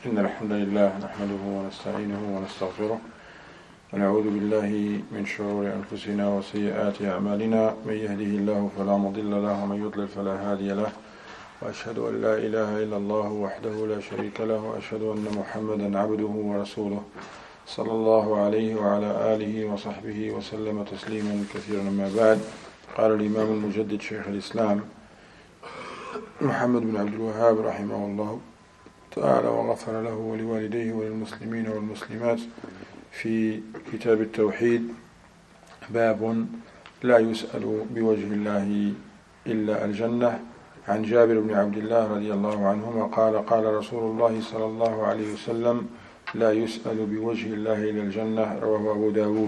إن الحمد لله نحمده ونستعينه ونستغفره ونعوذ بالله من شرور أنفسنا وسيئات أعمالنا من يهده الله فلا مضل له ومن يضلل فلا هادي له وأشهد أن لا إله إلا الله وحده لا شريك له وأشهد أن محمدا عبده ورسوله صلى الله عليه وعلى آله وصحبه وسلم تسليما كثيرا. أما بعد، قال الإمام المجدد شيخ الإسلام محمد بن عبد الوهاب رحمه الله تعالى وغفر له ولوالديه وللمسلمين والمسلمات في كتاب التوحيد: باب لا يسأل بوجه الله إلا الجنة. عن جابر بن عبد الله رضي الله عنهما قال: قال رسول الله صلى الله عليه وسلم: لا يسأل بوجه الله إلا الجنة. رواه أبو داود.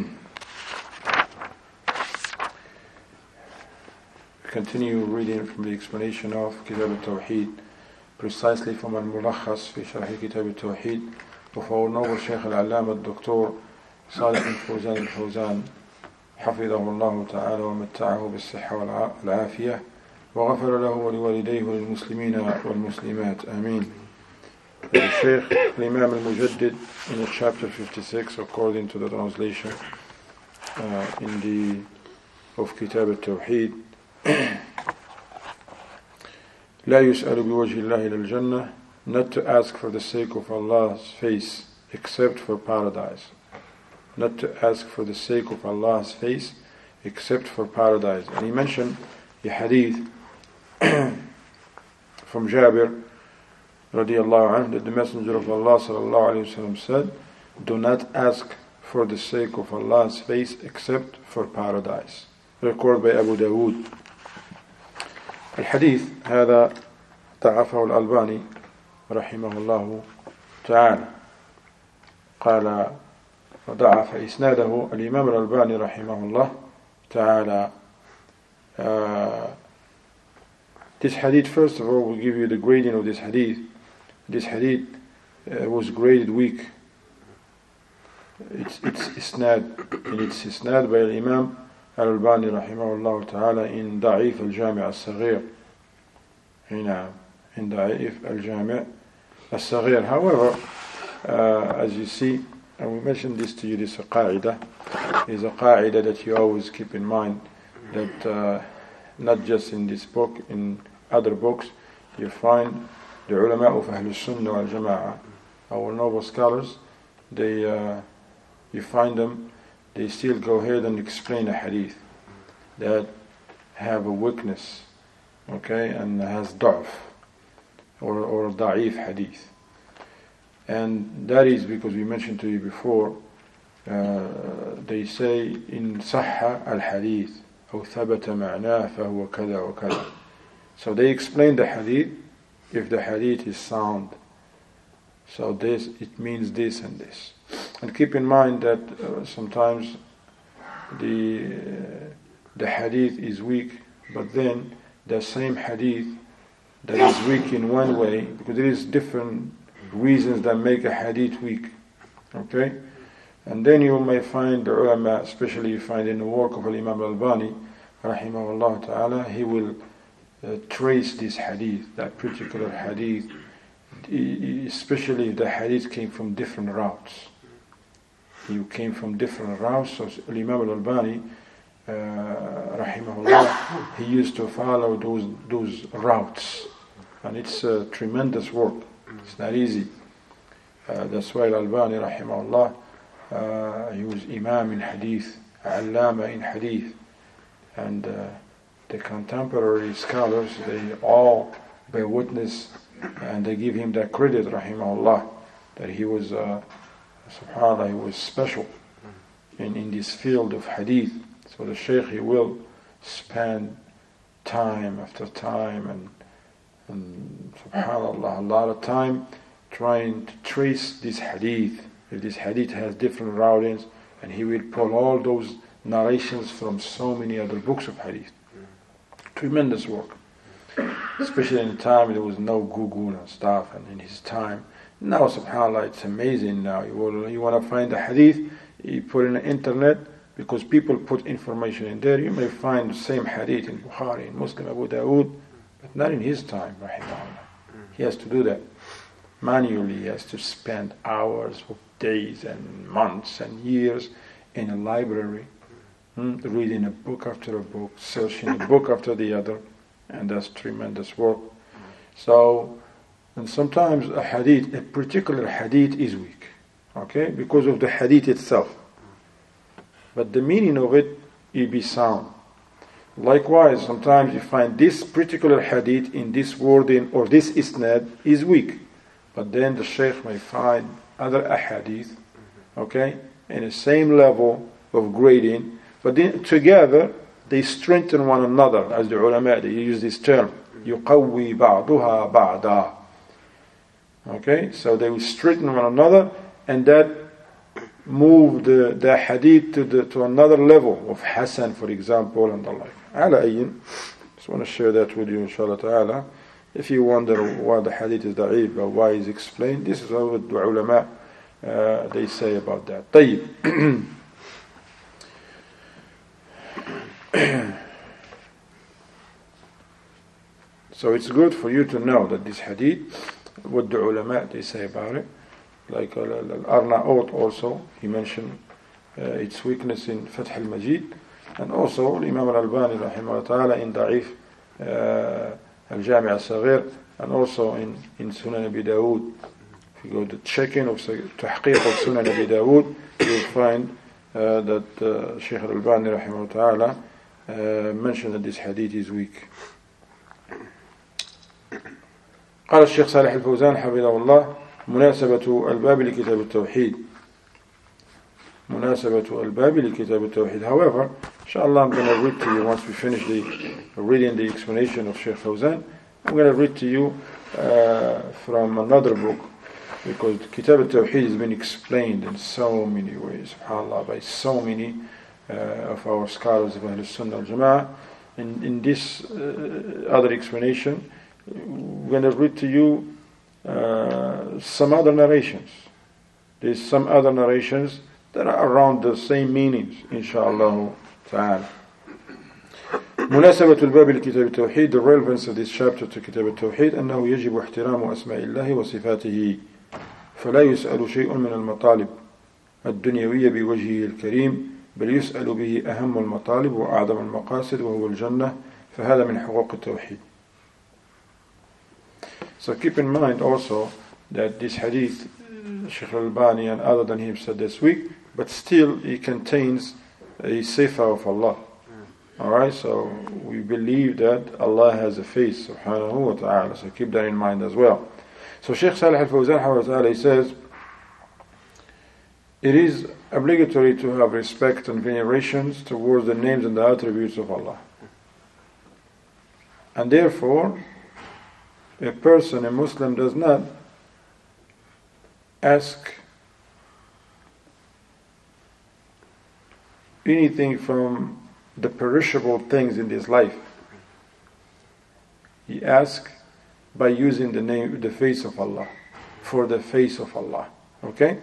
Continue reading from the explanation of Kitab al-Tawheed, precisely from al-Mulakhas fi Sharh Kitab al-Tawheed of our noble Shaykh al-Allama al-Doktor Salih al-Fawzan al-Fawzan حفظه الله تعالى ومتعه بالصحة والعافية وغفر له ولوالديه وللمسلمين والمسلمات آمين. The Shaykh al-Imam al-Mujaddid in chapter 56, according to the translation of Kitab al-Tawheed: لا يسأل بوجه الله إلى الجنة, not to ask for the sake of Allah's face except for paradise. Not to ask for the sake of Allah's face except for paradise. And he mentioned a hadith from Jabir radiallahu anhu that the Messenger of Allah sallallahu alayhi wa sallam said, do not ask for the sake of Allah's face except for paradise. Recorded by Abu Dawood. الحديث هذا ضعفه الألباني رحمه الله تعالى. قال وضعف إسناده الإمام الألباني رحمه الله تعالى. This hadith, first of all, will give you the grading of this hadith. This hadith was graded weak. It's isnad by Imam Al-Albani rahimahullah ta'ala in Da'if al-Jami' al-Saghir. In Da'if al-Jami' al-Saghir. However, as you see, and we mentioned this to you, this is a qa'idah that you always keep in mind, that not just in this book, in other books, you find the ulama of Ahlul Sunnah wal Jama'ah, our noble scholars, you find them, they still go ahead and explain a hadith that have a weakness, okay, and has da'f or da'if hadith. And that is because we mentioned to you before, they say in sahha al-hadith أو ثبت معناه فهو كذا وكذا. So they explain the hadith. If the hadith is sound, so this, it means this and this. And keep in mind that sometimes the hadith is weak, but then the same hadith that is weak in one way, because there is different reasons that make a hadith weak. Okay? And then you may find the ulama, especially you find in the work of Imam Al-Albani rahimahullah ta'ala, he will trace this hadith, that particular hadith, especially if the hadith came from different routes. He came from different routes, so Imam Al-Albani rahimahullah, he used to follow those routes, and it's a tremendous work. It's not easy. That's why Al-Albani rahimahullah, he was imam in hadith, allama in hadith, and the contemporary scholars, they all bear witness and they give him that credit rahimahullah, that he was subhanAllah, he was special in this field of hadith. So the shaykh, he will spend time after time and subhanAllah, a lot of time trying to trace this hadith. If this hadith has different routings, and he will pull all those narrations from so many other books of hadith. Tremendous work. Especially in the time there was no Google and stuff, and in his time. Now subhanAllah, it's amazing now. You want to find a hadith, you put in the internet, because people put information in there. You may find the same hadith in Bukhari, in Muslim, Abu Dawood, but not in his time, rahimahullah. He has to do that. manually. He has to spend hours of days and months and years in a library, reading a book after a book, searching a book after the other, and that's tremendous work. So, and sometimes a particular hadith is weak, okay, because of the hadith itself. But the meaning of it be sound. Likewise, sometimes you find this particular hadith in this wording or this isnad is weak. But then the Shaykh may find other ahadith, okay, in the same level of grading, but then together they strengthen one another, as the ulama, they use this term, يُقَوِّي بَعْضُهَا بَعْضًا. Okay, so they will strengthen one another, and that move the hadith to another level of Hasan, for example, and the like. Ala ayyin, just want to share that with you, inshallah ta'ala. If you wonder why the hadith is da'if or why it's explained, this is what the ulama they say about that. طيب. So it's good for you to know that this hadith, what the ulama they say about it. Like Al-Arnaut also, he mentioned its weakness in Fath al-Majid, and also Imam al-Albani rahimahullah ta'ala in Da'if al-Jami' al-Saghir, and also in Sunan Abi Dawood. If you go to checking of Tahqiq of Sunan Abi Dawood, you will find that Shaykh al-Albani rahimahullah ta'ala mentioned that this hadith is weak. قال الشيخ صالح الفوزان حفظه الله مناسبة الباب لكتاب التوحيد. مناسبة الباب لكتاب التوحيد. However, inshallah, I'm going to read to you once we finish reading the explanation of Sheikh Fawzan. I'm going to read to you from another book, because Kitab al-Tawheed has been explained in so many ways, subhanAllah, by so many of our scholars of Ahlul Sunnah al-Jama'ah. In this other explanation, we're going to read to you some other narrations. There's some other narrations that are around the same meanings, inshallah ta'ala. مناسبة الباب لكتاب التوحيد, the relevance of this chapter to كتاب التوحيد أنه يجب احترام أسماء الله وصفاته فلا يسأل شيء من المطالب الدنيوية بوجهه الكريم بل يسأل به أهم المطالب وأعظم المقاصد وهو الجنة فهذا من حقوق التوحيد. So keep in mind also that this hadith, Shaykh al-Albani and other than him said this week, but still it contains a sifa of Allah. Alright, so we believe that Allah has a face, subhanahu wa ta'ala, so keep that in mind as well. So Shaykh Salih al-Fawzan, he says, it is obligatory to have respect and venerations towards the names and the attributes of Allah. And therefore, a person, a Muslim, does not ask anything from the perishable things in this life. He asks by using the name, the face of Allah, for the face of Allah. Okay?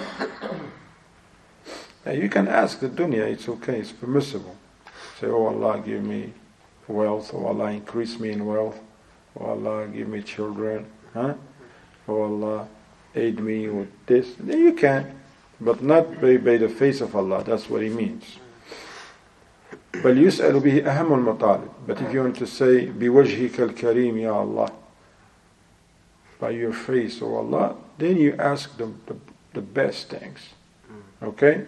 Now you can ask the dunya, it's okay, it's permissible. Say, oh Allah, give me wealth, oh Allah, increase me in wealth. Oh Allah, give me children. Oh Allah, aid me with this. Then you can, but not by the face of Allah. That's what he means. بل يسأل به أهم المطالب. But if you want to say بوجهك الكريم يا Allah, by your face, oh Allah, then you ask the best things. Okay?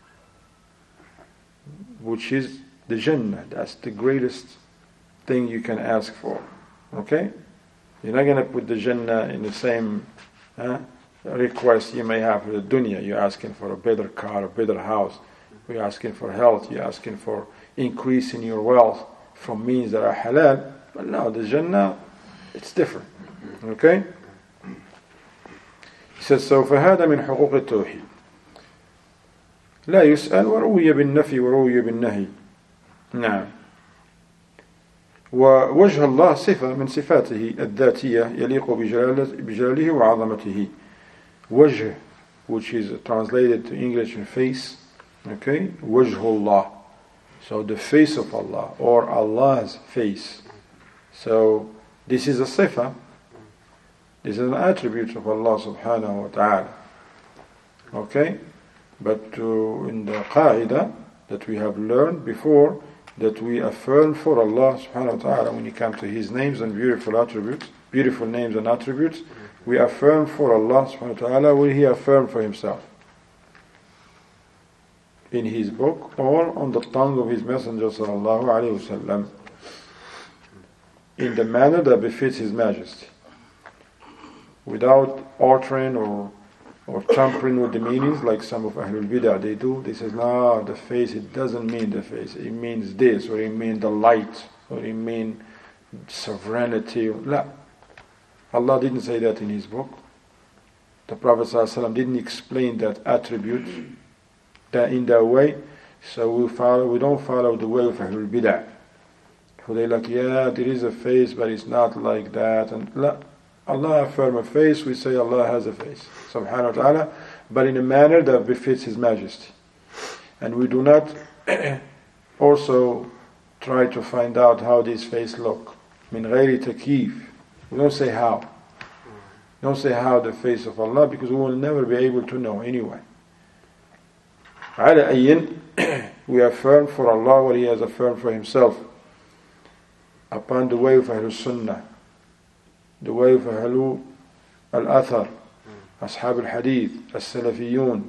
Which is the Jannah. That's the greatest thing you can ask for. Okay? You're not going to put the Jannah in the same request you may have for the dunya. You're asking for a better car, a better house. You're asking for health. You're asking for increase in your wealth from means that are halal. But no, the Jannah, it's different. Okay? He says, so فهذا من حقوق التوحيد لا يسأل وروي بالنفي وروي بالنهي. نعم. ووجه الله صفة من صفاته الذاتية يليق بجلاله وعظمته. وجه, which is translated to English in face, okay, wajhullah, so the face of Allah or Allah's face. So this is a sifa This is an attribute of Allah subhanahu wa ta'ala. Okay? But in the qaida that we have learned before, that we affirm for Allah subhanahu wa ta'ala when it comes to His names and beautiful attributes, beautiful names and attributes, we affirm for Allah subhanahu wa ta'ala what He affirmed for Himself. In His book or on the tongue of His Messenger sallallahu alayhi wasallam, in the manner that befits His Majesty, without altering or tampering with the meanings like some of Ahlul Bid'ah they do. They say, no, the face, it doesn't mean the face, it means this, or it means the light, or it means sovereignty. La. Allah didn't say that in His book. The Prophet ﷺ didn't explain that attribute that in that way. So we don't follow the way of Ahlul Bid'ah, who they like, yeah, there is a face, but it's not like that. And la. Allah affirm a face, we say Allah has a face, subhanahu wa ta'ala, but in a manner that befits His Majesty. And we do not also try to find out how this face look. Min ghayri takyif. We don't say how. We don't say how the face of Allah, because we will never be able to know anyway. Ala ayyin, we affirm for Allah what He has affirmed for Himself upon the way of Ahlul Sunnah, the way of Ahlu al-Athar, Ashab al-Hadith, as-Salafiyun.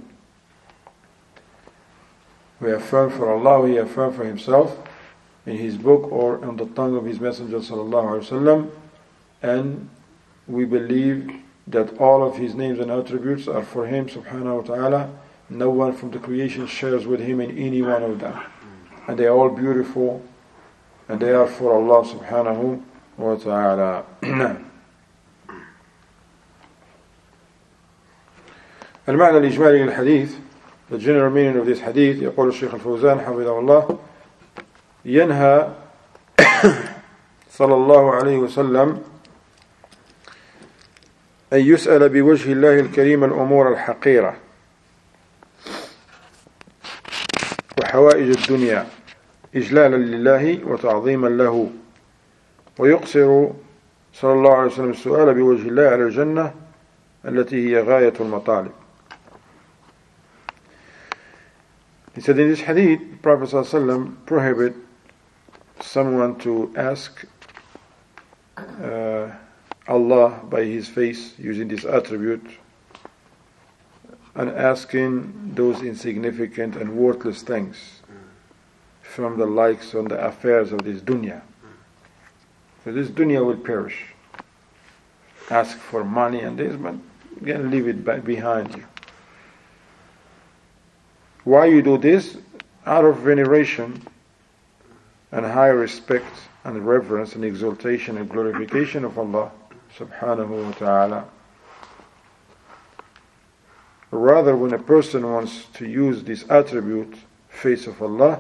We affirm for Allah, He affirmed for Himself in His book or on the tongue of His Messenger sallallahu alaihi wasallam, and we believe that all of His names and attributes are for Him subhanahu wa ta'ala. No one from the creation shares with Him in any one of them, and they are all beautiful, and they are for Allah subhanahu wa ta'ala. المعنى الإجمالي للحديث, the general meaning of this hadith, يقول الشيخ الفوزان حفظه الله, ينهى صلى الله عليه وسلم أن يسأل بوجه الله الكريم الأمور الحقيرة وحوائج الدنيا إجلالا لله وتعظيما له, ويقصر صلى الله عليه وسلم السؤال بوجه الله على الجنة التي هي غاية المطالب. He said in this hadith, the Prophet ﷺ prohibit someone to ask Allah by His face using this attribute, and asking those insignificant and worthless things from the likes on the affairs of this dunya. So this dunya will perish. Ask for money and this, but again, leave it behind you. Why you do this? Out of veneration and high respect and reverence and exaltation and glorification of Allah subhanahu wa ta'ala. Rather, when a person wants to use this attribute, face of Allah,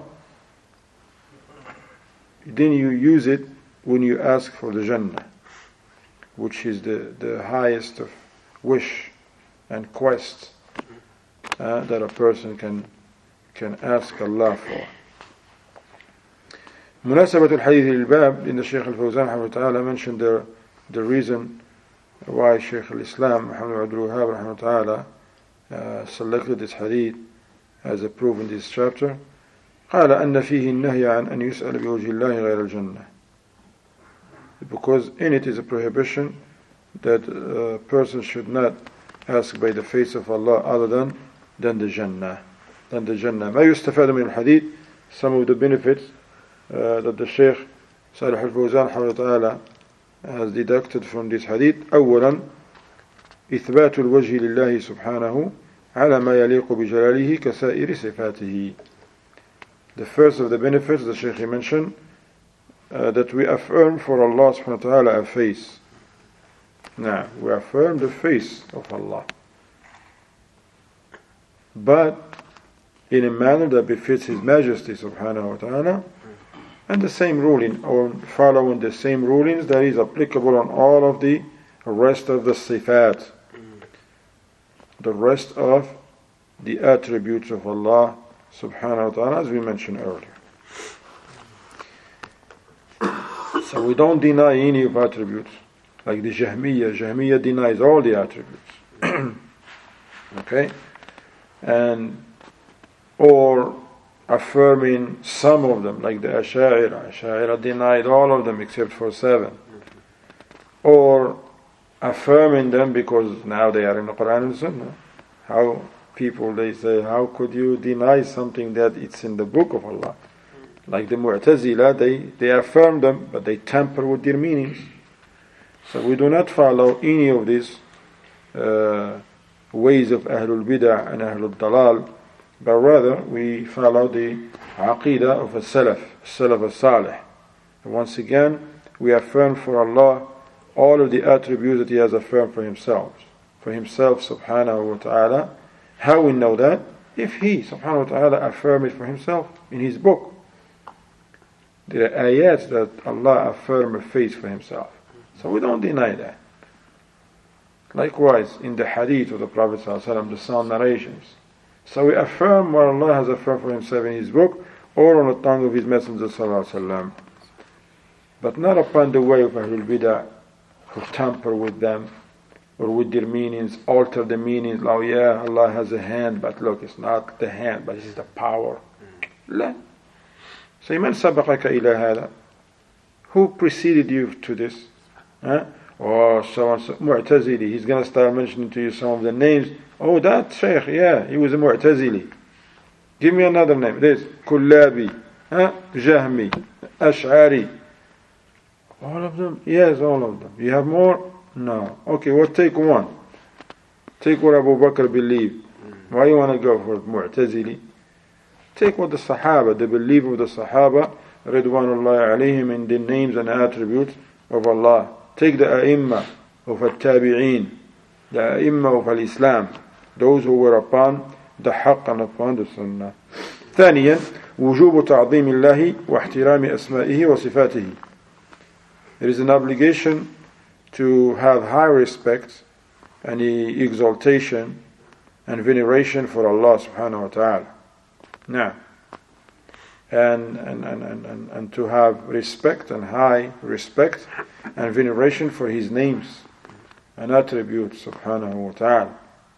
then you use it when you ask for the Jannah, which is the highest of wish and quest that a person can ask Allah for. مناسبة الحديث للباب, in the Shaykh al-Fawzan رحمه الله mentioned the reason why Shaykh al-Islam Muhammad Abdul Wahhab رحمه الله selected this hadith as a proof in this chapter. قال أن فيه النهي عن أن يسأل بوجه الله غير الجنة, because in it is a prohibition that a person should not ask by the face of Allah other than the Jannah. ما يستفاد من الحديث, some of the benefits that the Shaykh Salih al-Fawzan حفظه تعالى has deducted from this hadith. أولا إثبات الوجه لله سبحانه على ما يليق بجلاله كسائر صفاته. The first of the benefits the Shaykh mentioned, that we affirm for Allah subhanahu wa ta'ala a face. Now, we affirm the face of Allah, but in a manner that befits His Majesty subhanahu wa ta'ala, and the same ruling, or following the same rulings that is applicable on all of the rest of the sifat, the rest of the attributes of Allah subhanahu wa ta'ala, as we mentioned earlier. So we don't deny any of attributes like the Jahmiyyah. Jahmiyyah denies all the attributes. Okay? And or affirming some of them, like the Ash'ari. Ash'ari denied all of them except for 7. Or affirming them because now they are in the Quran and Sunnah. How people, they say, how could you deny something that it's in the book of Allah? Like the Mu'tazila, they affirm them, but they tamper with their meanings. So we do not follow any of these ways of Ahlul Bid'ah and Ahlul Dalal, but rather we follow the Aqidah of Salaf al-Salih. Once again, we affirm for Allah all of the attributes that He has affirmed for Himself subhanahu wa ta'ala. How we know that? If He subhanahu wa ta'ala affirmed it for Himself in His book. There are ayats that Allah affirmed a face for Himself. So we don't deny that. Likewise, in the hadith of the Prophet ﷺ, the sound narrations. So we affirm what Allah has affirmed for Himself in His book or on the tongue of His Messenger ﷺ. But not upon the way of Ahlul Bid'ah, who tamper with them or with their meanings, alter the meanings. Oh yeah, Allah has a hand, but look, it's not the hand, but it's the power. لا. So من سبقك إلى هذا? Who preceded you to this? Huh? Or so Mu'tazili, he's going to start mentioning to you some of the names. Oh, that Shaykh, yeah, he was a Mu'tazili. Give me another name. This Kullabi, Jahmi, Ash'ari. All of them? Yes, all of them. You have more? No. Okay, well, take one. Take what Abu Bakr believed. Why you want to go for Mu'tazili? Take what the Sahaba, the belief of the Sahaba, Ridwanullahi alayhim, in the names and attributes of Allah. Take the A'imma of Al-Tabi'een, the A'imma of Al-Islam, those who were upon the Haqq and upon the Sunnah. ثانيا وجوب تعظيم الله واحترام أسمائه وصفاته. There is an obligation to have high respect and exaltation and veneration for Allah subhanahu wa ta'ala. Now, and to have respect and high respect and veneration for His names and attributes subhanahu wa ta'ala.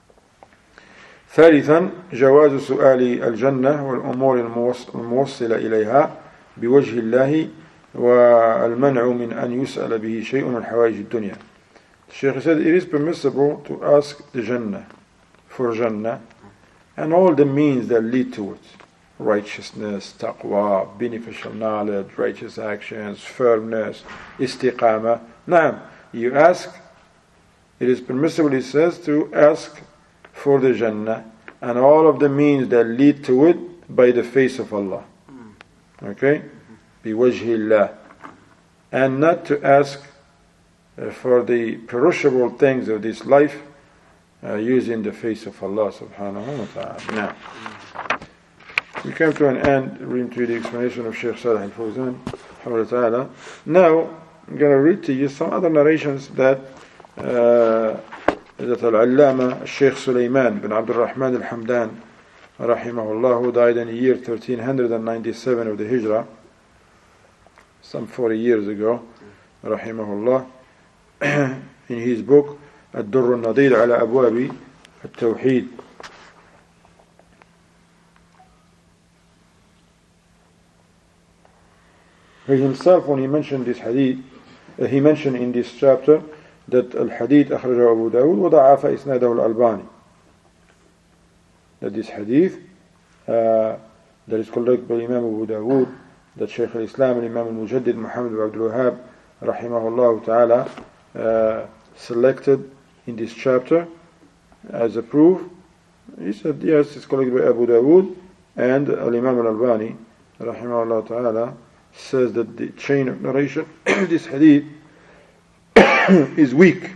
ثالثا جواز سؤال الجنة والأمور الموصلة إليها بوجه الله والمنع من أن يسأل به شيء من حوائج الدنيا. The Shaykh said it is permissible to ask the Jannah for Jannah and all the means that lead to it. Righteousness, taqwa, beneficial knowledge, righteous actions, firmness, istiqamah. Now, you ask, it is permissible, he says, to ask for the Jannah and all of the means that lead to it by the face of Allah. Okay? Biwajhillah. And not to ask for the perishable things of this life using the face of Allah subhanahu wa ta'ala. Now, we come to an end into the explanation of Shaykh Salih al-Fawzan. Now, I'm going to read to you some other narrations that Al-Allama Shaykh Sulaiman bin Abdul Rahman al-Hamdan rahimahullah, who died in the year 1397 of the Hijrah, some 40 years ago, rahimahullah, in his book Ad-Durr al-Nadid ala Abwabi al-Tawheed. He himself, when he mentioned this hadith, he mentioned in this chapter that al-hadith akhrajahu Abu Dawud wa da'afa isnadahu al-Albani. That this hadith that is collected by Imam Abu Dawud, that Shaykh al-Islam and Imam al-Mujaddid Muhammad ibn Abdul Wahhab rahimahullah ta'ala selected in this chapter as a proof. He said yes, it's collected by Abu Dawud, and al-Imam al-Albani rahimahullah ta'ala says that the chain of narration of this hadith is weak.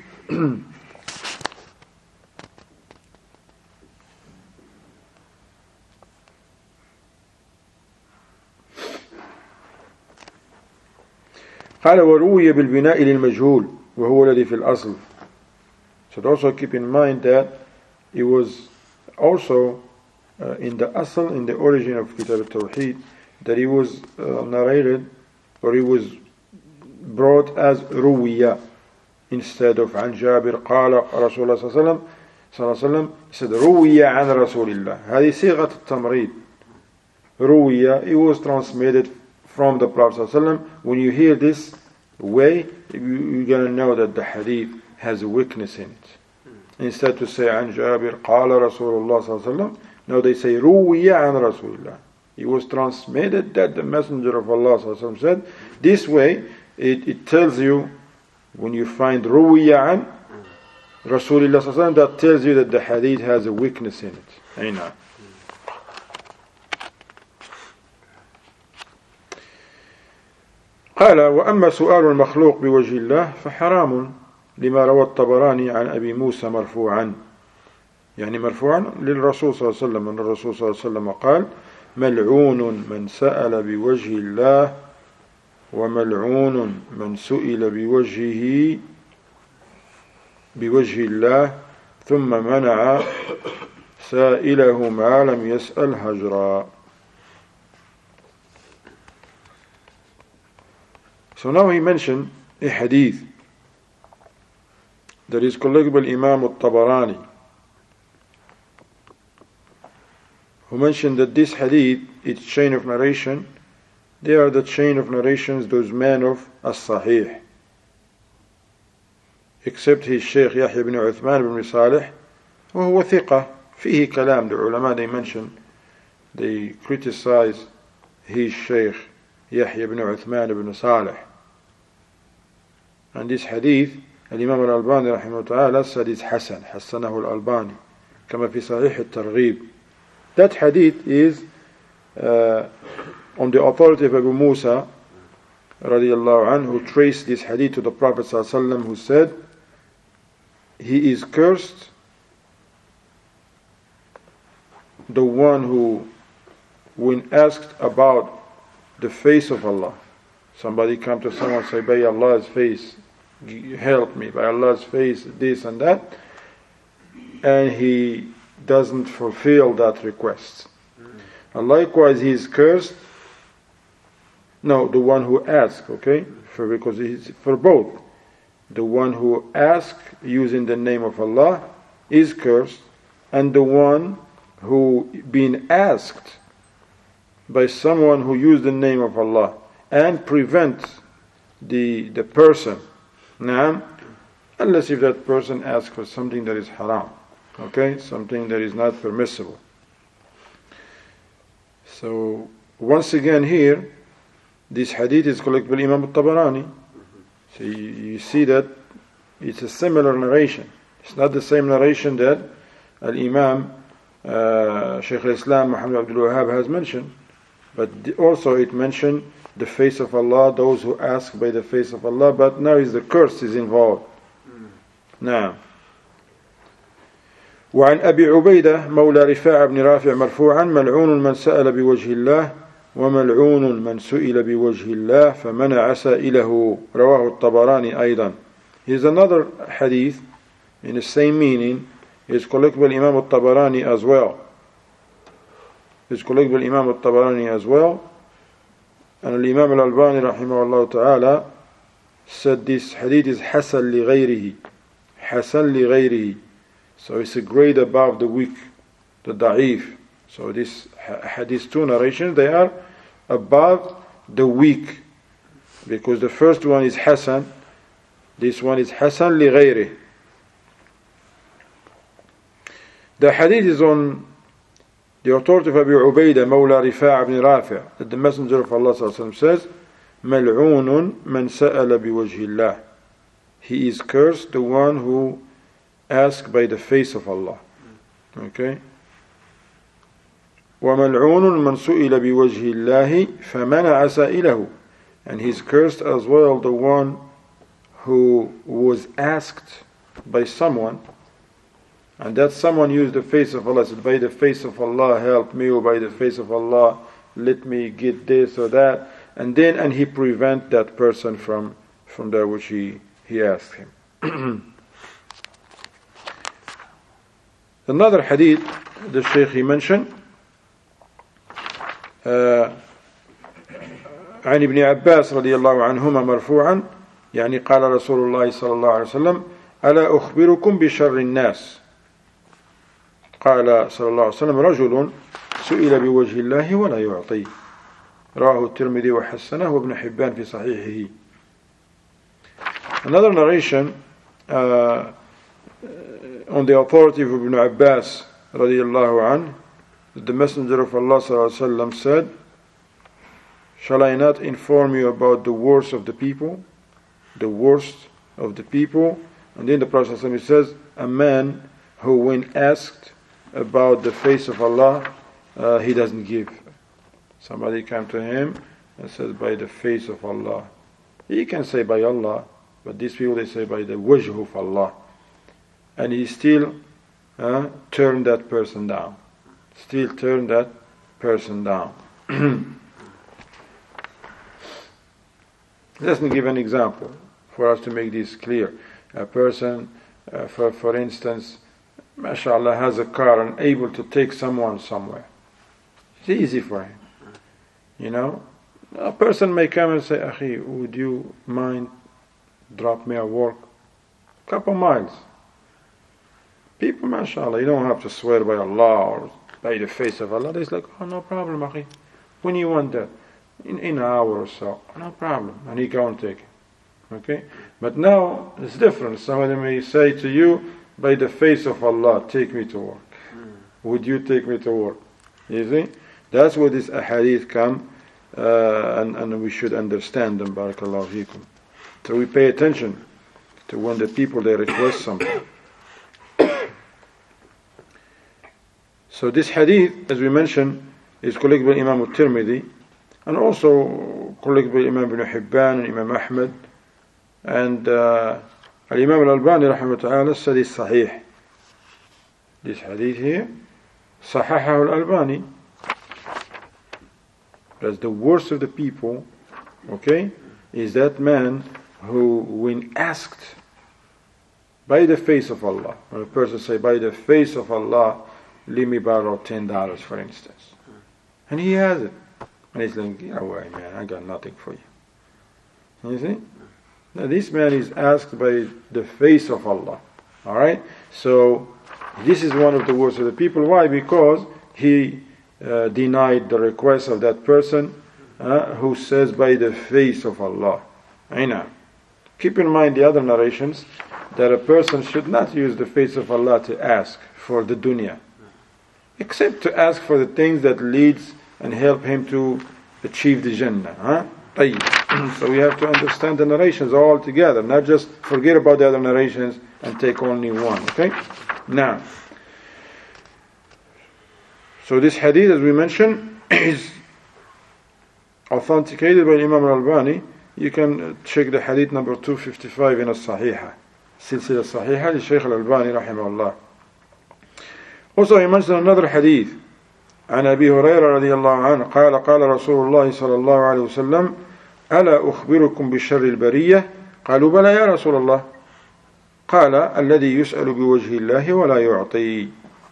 قال وروي بالبناء للمجهول وهو الذي في الأصل. So also keep in mind that it was also in the asl, in the origin of Kitab al-Tawheed, that it was narrated, or it was brought as ruwiya. instead of عن جابر قال رسول الله صلى الله عليه وسلم, he said روي عن رسول الله. هذه صيغة التمريض. روي, it was transmitted from the Prophet صلى الله عليه وسلم. When you hear this way, you're going to know that the hadith has a weakness in it. Instead to say عن جابر قال رسول الله صلى الله عليه وسلم, no, they say روي عن رسول الله. It was transmitted that the Messenger of Allah صلى الله عليه وسلم said. This way, it tells you, when you find روي عن رسول الله صلى الله عليه وسلم, that tells you that the hadith has a weakness in it. أين. قال وأما سؤال المخلوق بوجه الله فحرام لما روى الطبراني عن أبي موسى مرفوعا, يعني مرفوعا للرسول صلى الله عليه وسلم, أن الرسول صلى الله عليه وسلم قال ملعون من سأل بوجه الله وملعون من سئل بوجه الله ثم منع سائله ما لم يسأل هجرا. So now he mentioned a hadith that is collected by Imam al-Tabarani, who mentioned that this hadith, its chain of narration, they are the chain of narrations, those men of as-Sahih, except his Shaykh Yahya ibn Uthman ibn Salih, وهو ثقة فيه كلام. The ulama, they mention, they criticize his Shaykh Yahya ibn Uthman ibn Salih. And this hadith, الإمام الألباني رحمه الله said it's Hasan, حسنه الألباني كما في صحيح الترغيب. That hadith is on the authority of Abu Musa radiallahu anhu, who traced this hadith to the Prophet sallallahu alaihi wasallam, who said, he is cursed, the one who, when asked about the face of Allah, somebody come to someone and say, by Allah's face, help me, by Allah's face, this and that, and he doesn't fulfill that request. And likewise, he is cursed. No, the one who asks, okay? Because it's for both. The one who asks using the name of Allah is cursed, and the one who being asked by someone who used the name of Allah and prevents the person, unless if that person asks for something that is haram, okay, something that is not permissible. So once again here, this hadith is collected by Imam al-Tabarani. So you see that it's a similar narration. It's not the same narration that Al-Imam Shaykh al-Islam Muhammad Abdul Wahhab has mentioned, but also it mentioned the face of Allah, those who ask by the face of Allah, but now is the curse is involved. Now, وعن أبي عبيدة مولى رفاعة بن رافع مرفوعا ملعون من سأل بوجه الله وملعون من سئل بوجه الله فمنع سائله رواه الطبراني أيضا. Here's another hadith in the same meaning. It's collected by Imam al-Tabarani as well. It's collected by Imam al-Tabarani as well. And Imam al-Albani rahimahullah ta'ala said this hadith is Hasan li ghayrihi. Hasan li ghayrihi. So it's a grade above the weak, the da'if. So this hadith, two narrations, they are above the weak. Because the first one is Hasan, this one is Hasan li ghayrihi. The hadith is on the authority of Abu Ubaidah, Mawla Rifa' ibn Rafi', that the Messenger of Allah says, مَلْعُونٌ مَنْ سَأَلَ بِوَجْهِ اللَّهِ. He is cursed, the one who asks by the face of Allah. Okay? وَمَلْعُونٌ مَنْ سُئِلَ بِوَجْهِ اللَّهِ فَمَنَعَ سَائِلَهُ. And he is cursed as well, the one who was asked by someone, and that someone used the face of Allah, said, by the face of Allah help me, or by the face of Allah let me get this or that, and he prevent that person from that which he asked him. Another hadith the Shaykh he mentioned, عن ابن عباس رضي الله عنهما مرفوعا يعني قال رسول الله صلى الله عليه وسلم ألا أخبركم بشر الناس قال صلى الله عليه وسلم رجل سئل بوجه الله ولا يعطي رواه الترمذي وحسنه وابن حبان في صحيحه. Another narration on the authority of Ibn Abbas radiyallahu anhu, the Messenger of Allah sallallahu alaihi wasallam said, shall I not inform you about the worst of the people? The worst of the people. And then the Prophet ﷺ says, a man who when asked about the face of Allah, he doesn't give. Somebody came to him and said, by the face of Allah. He can say by Allah, but these people they say by the wajh of Allah. And he still turned that person down. Still turned that person down. Let me give an example for us to make this clear. A person, for instance, mashallah, has a car and able to take someone somewhere. It's easy for him. You know, a person may come and say, Akhi, would you mind drop me at work? Couple miles. People, mashallah, you don't have to swear by Allah or by the face of Allah. They're like, oh, no problem, Akhi. When you want that? In an hour or so. No problem. And he go and take it. Okay? But now, it's different. Somebody may say to you, by the face of Allah, take me to work. Would you take me to work? You see? That's where this ahadith come, and we should understand them, barakallahu feekum. So we pay attention to when the people, they request something. So this hadith, as we mentioned, is collected by Imam al-Tirmidhi, and also collected by Imam Ibn Hibban and Imam Ahmad, and Al-Imam al-Albani rahimahullah said it's sahih. This hadith here, sahahahu al-Albani. That's the worst of the people, okay, is that man who, when asked by the face of Allah, when a person say, by the face of Allah, let me borrow $10, for instance. And he has it. And he's like, get away, man, I got nothing for you. You see? Now this man is asked by the face of Allah. Alright? So, this is one of the worst of the people. Why? Because he denied the request of that person who says by the face of Allah. Aina. Keep in mind the other narrations that a person should not use the face of Allah to ask for the dunya, except to ask for the things that leads and help him to achieve the Jannah. So we have to understand the narrations all together, not just forget about the other narrations and take only one. Okay? Now, so this hadith, as we mentioned, is authenticated by Imam al-Albani. You can check the hadith number 255 in As-Sahiha, Silsila Sahiha, the Shaykh al-Albani rahimahullah. Also, he mentioned another hadith. عن أبي هريرة رضي الله عنه قال قال رسول الله صلى الله عليه وسلم ألا أخبركم بشر البرية قالوا بلى يا رسول الله قال الذي يسأل بوجه الله ولا يعطي.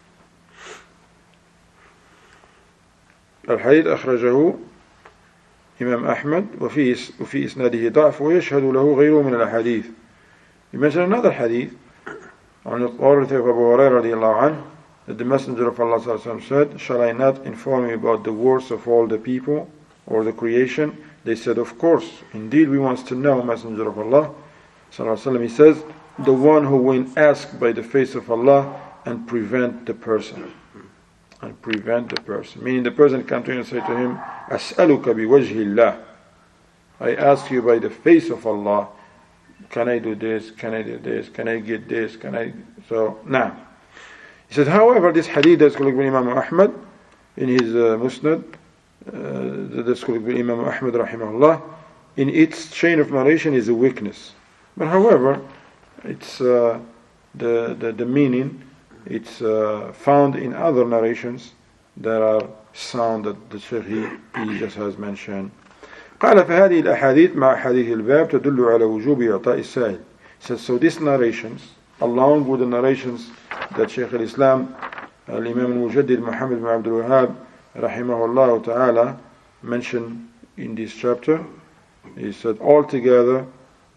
الحديث أخرجه إمام أحمد وفي إسناده ضعف ويشهد له غيره من الأحاديث. He mentioned another hadith on the authority of Abu Hurairah رضي الله عنه that the Messenger of Allah said, shall I not inform you about the worst of all the people or the creation? They said, of course, indeed we want to know, Messenger of Allah. He says, the one who when asked by the face of Allah and prevent the person. And prevent the person. Meaning the person come to him and say to him, أسألك بوجه الله. I ask you by the face of Allah, can I do this? Can I do this? Can I get this? Can I? So, now. He said, however, this hadith that's collected by Imam Ahmad in his Musnad, that's collected by Imam Ahmad rahimahullah, in its chain of narration is a weakness. But however, it's the meaning, it's found in other narrations that are sound that the Shaykh he just has mentioned. قال فهذه الأحاديث مع حديث الباب تدل على وجوب إعطاء السائل. He said, so these narrations, along with the narrations that Shaykh al-Islam, Imam al-Mujaddid Muhammad bin Abdul Wahhab, rahimahullah ta'ala, mentioned in this chapter, he said altogether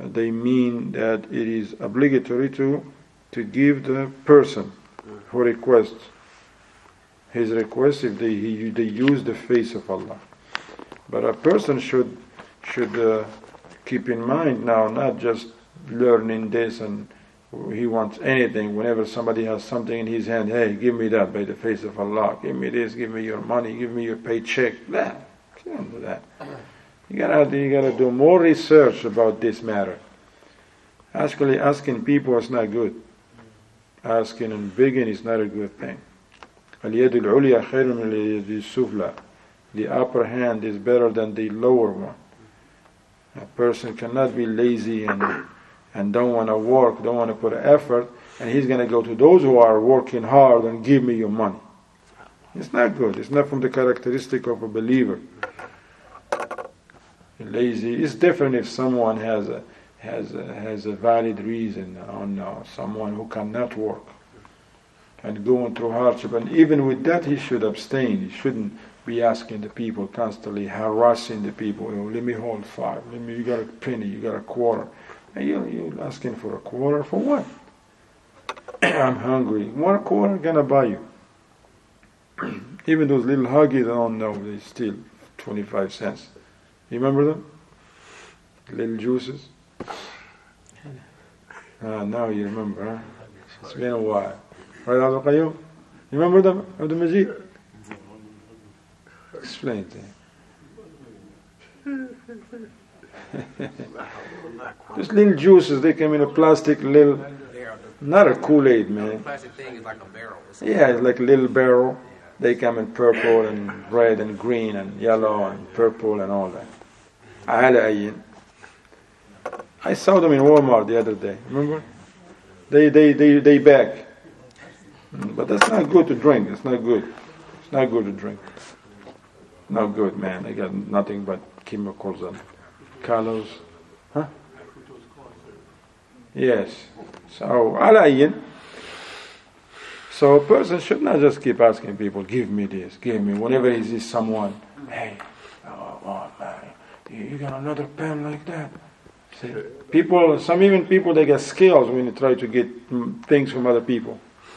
they mean that it is obligatory to give the person who requests his request if they use the face of Allah. But a person should keep in mind now, not just learning this and he wants anything. Whenever somebody has something in his hand, hey, give me that by the face of Allah. Give me this, give me your money, give me your paycheck. Nah, you don't do that. You gotta do more research about this matter. Actually, asking people is not good. Asking and begging is not a good thing. اليد العليا خير من اليد السفلى. The upper hand is better than the lower one. A person cannot be lazy and don't want to work, don't want to put effort, and he's going to go to those who are working hard and give me your money. It's not good. It's not from the characteristic of a believer. Lazy. It's different if someone has a valid reason on someone who cannot work and going through hardship, and even with that he should abstain. He shouldn't be asking the people, constantly harassing the people. Let me hold 5. You got a penny, you got a quarter. And you're asking for a quarter for what? I'm hungry. 1 quarter gonna buy you. Even those little Huggies, I don't know, they still 25 cents. You remember them? Little juices? Now you remember, huh? It's been a while. Right, Abdul Qayyum? You remember them, Abdul Majid? Explain to him. Just little juices, they come in a plastic little, not a Kool-Aid, man. The plastic thing is like a barrel. Yeah, it's like a little barrel. They come in purple and red and green and yellow and purple and all that. I saw them in Walmart the other day. Remember? They beg. But that's not good to drink. It's not good. It's not good to drink. Not good, man. They got nothing but chemicals and colors. Huh? Yes. So, so a person should not just keep asking people, give me this, give me. Whenever he sees someone, hey, oh man, you got another pen like that? See, people, even people, they get skills when you try to get things from other people.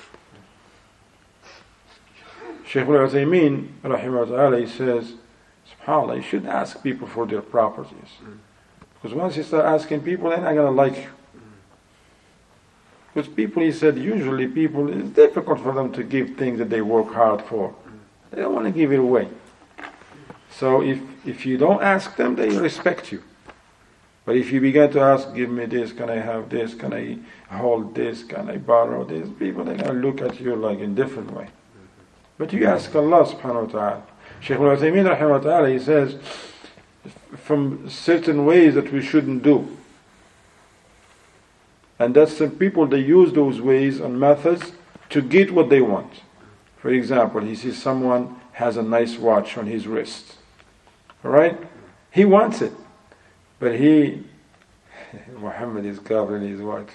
Shaykh al-Uthaymeen, rahimahullah, he says, subhanAllah, you should ask people for their properties. Because once you start asking people, they're not going to like you. Because people, he said, usually people, it's difficult for them to give things that they work hard for. They don't want to give it away. So if you don't ask them, they respect you. But if you begin to ask, give me this, can I have this, can I hold this, can I borrow this, people, they're going to look at you like in a different way. But you ask Allah subhanahu wa ta'ala. Shaykh al-Uthaymeen rahimahullah ta'ala, he says, from certain ways that we shouldn't do. And that's some people, they use those ways and methods to get what they want. For example, he sees someone has a nice watch on his wrist. Alright? He wants it. But Muhammad is covering his watch.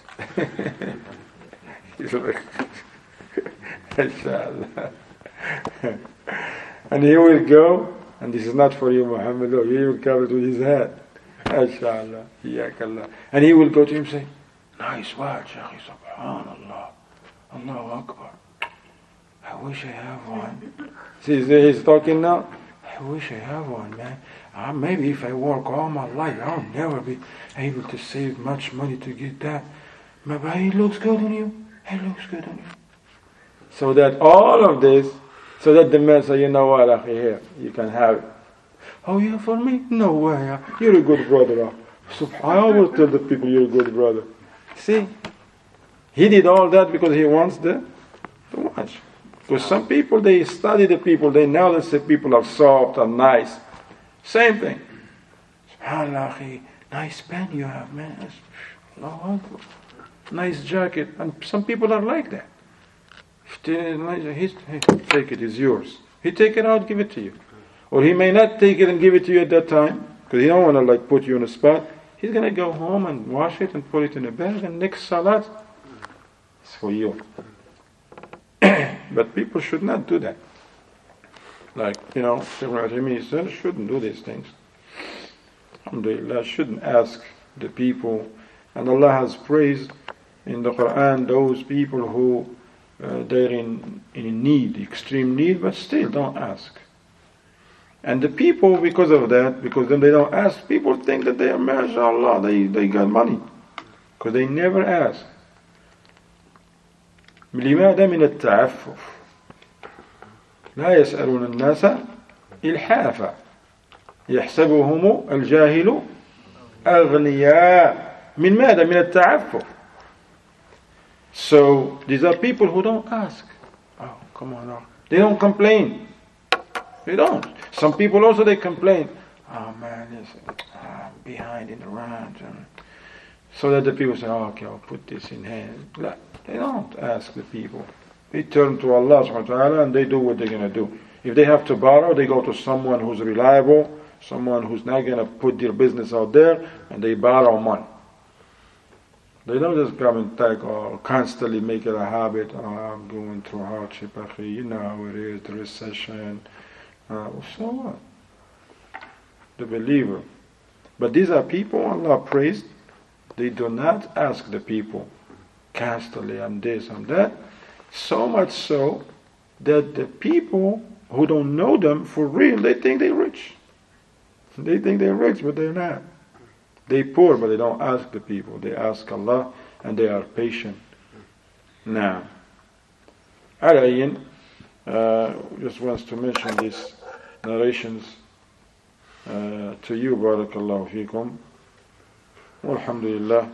He's like, inshallah. And he will go, and this is not for you, Muhammad, he will cover it with his hand. Inshallah. And he will go to him and say, nice watch, Akhi, subhanallah. Allahu Akbar. I wish I have one. See, he's talking now. I wish I have one, man. Maybe if I work all my life, I'll never be able to save much money to get that. But it looks good on you. It looks good on you. So that all of this, so that the man say, you know what, Akhi, here, you can have it. Oh, yeah, for me? No way. You're a good brother. I always tell the people you're a good brother. See? He did all that because he wants the watch. Because some people, they study the people, they know that the people are soft and nice. Same thing. SubhanAllah, nice pen you have, man. Nice jacket. And some people are like that. Take it, it's yours. He take it out, give it to you. Or he may not take it and give it to you at that time, because he don't want to put you on the spot. He's going to go home and wash it and put it in a bag, and next salat, it's for you. But people should not do that. Shaykh al-Uthaymeen said, shouldn't do these things. Alhamdulillah, shouldn't ask the people And Allah has praised in the Quran those people who they're in need, extreme need, but still don't ask. And the people, because of that, because then they don't ask, people think that they are, mashallah, they got money. Because they never ask. لماذا من التعفف لا يسألون الناس إلحافا يحسبهم الجاهل أغنياء من ماذا من التعفف. So these are people who don't ask. Oh, come on now. They don't complain. They don't. Some people also, they complain. Oh man, I'm behind in the rent. So that the people say, oh, okay, I'll put this in hand. They don't ask the people. They turn to Allah subhanahu wa ta'ala and they do what they're going to do. If they have to borrow, they go to someone who's reliable, someone who's not going to put their business out there, and they borrow money. They don't just come and take or constantly make it a habit. Oh, I'm going through hardship, you know how it is, the recession. So what? The believer. But these are people Allah praised. They do not ask the people constantly, I'm this, I'm that. So much so that the people who don't know them for real, they think they're rich. They think they're rich, but they're not. They're poor, but they don't ask the people. They ask Allah, and they are patient. Now, Alayin just wants to mention these narrations to you, barakallahu fikum. Alhamdulillah.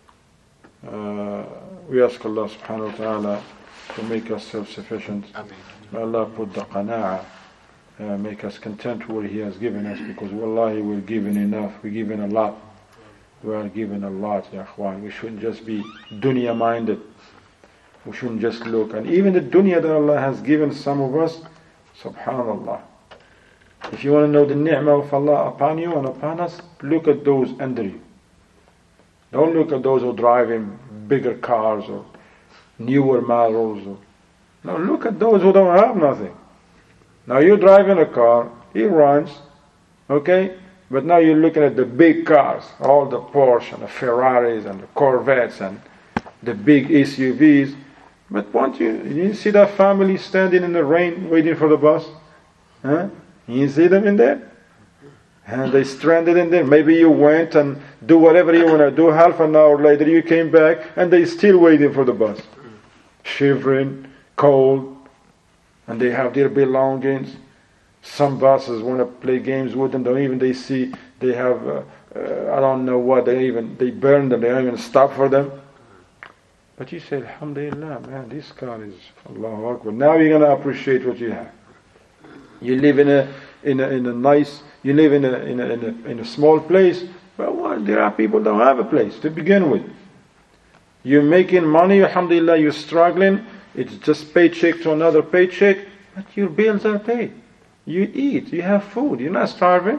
We ask Allah subhanahu wa ta'ala to make us self-sufficient. May Allah put the qana'ah, make us content with what He has given us, because wallahi we're given enough, we're given a lot. We are given a lot, ya akhwan. We shouldn't just be dunya minded. We shouldn't just look. And even the dunya that Allah has given some of us, subhanallah. If you want to know the ni'mah of Allah upon you and upon us, look at those under you. Don't look at those who are driving bigger cars or newer models. No, look at those who don't have nothing. Now you're driving a car, it runs, okay? But now you're looking at the big cars, all the Porsche and the Ferraris and the Corvettes and the big SUVs. But won't you see that family standing in the rain waiting for the bus? Huh? You see them in there? And they stranded in there. Maybe you went and do whatever you want to do. Half an hour later you came back and they're still waiting for the bus. Shivering, cold, and they have their belongings. Some buses want to play games with them. They have I don't know what, they burn them. They don't even stop for them. But you say, alhamdulillah, man, this car is Allahu Akbar. Now you're going to appreciate what you have. You live in a nice, you live in a small place. Well, there are people who don't have a place to begin with. You're making money, alhamdulillah, you're struggling. It's just paycheck to another paycheck, but your bills are paid. You eat, you have food, you're not starving.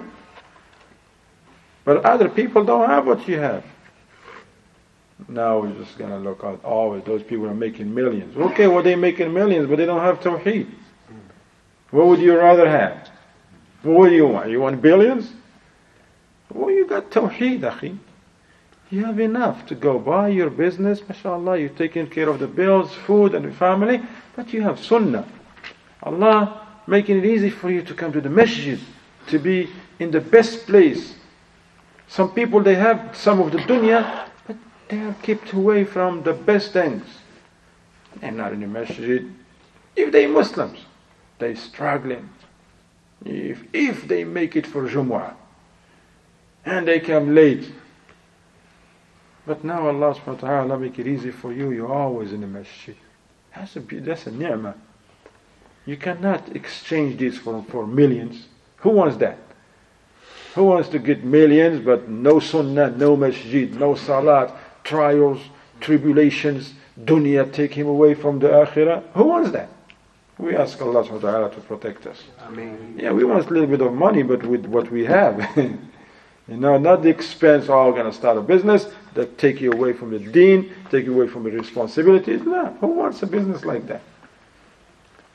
But other people don't have what you have. Now we're just going to look at always those people are making millions. Okay, well, they're making millions, but they don't have tawheed. What would you rather have? What do you want? You want billions? Well, you got tawheed, akhi. You have enough to go buy your business, mashallah, you're taking care of the bills, food and the family, but you have sunnah. Allah making it easy for you to come to the masjid, to be in the best place. Some people, they have some of the dunya, but they are kept away from the best things. They're not in the masjid. If they're Muslims, they're struggling. If they make it for Jumu'ah, and they come late. But now Allah subhanahu wa ta'ala make it easy for you, you're always in the masjid. That's a ni'mah. You cannot exchange this for millions. Who wants that? Who wants to get millions but no sunnah, no masjid, no salat, trials, tribulations, dunya take him away from the akhirah? Who wants that? We ask Allah subhanahu wa ta'ala to protect us. Amen. Yeah, we want a little bit of money, but with what we have. Not the expense, we're going to start a business that take you away from the deen, take you away from the responsibilities. No, who wants a business like that?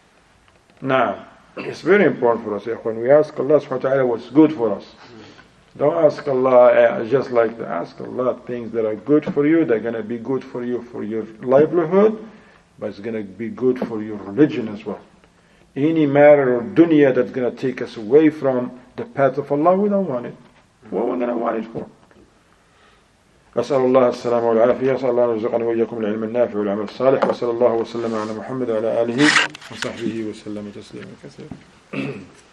Now, it's very important for us when we ask Allah subhanahu wa ta'ala what's good for us. Don't ask Allah just like that. Ask Allah things that are good for you. They're going to be good for you for your livelihood, but it's going to be good for your religion as well. Any matter of dunya that's going to take us away from the path of Allah, we don't want it. What are we going to want it for? أسأل الله السلامة والعافية. أسأل الله أن يرزقنا وإياكم العلم النافع والعمل الصالح. وصلى الله وسلم على محمد وعلى آله وصحبه وسلم تسليما كثيرا.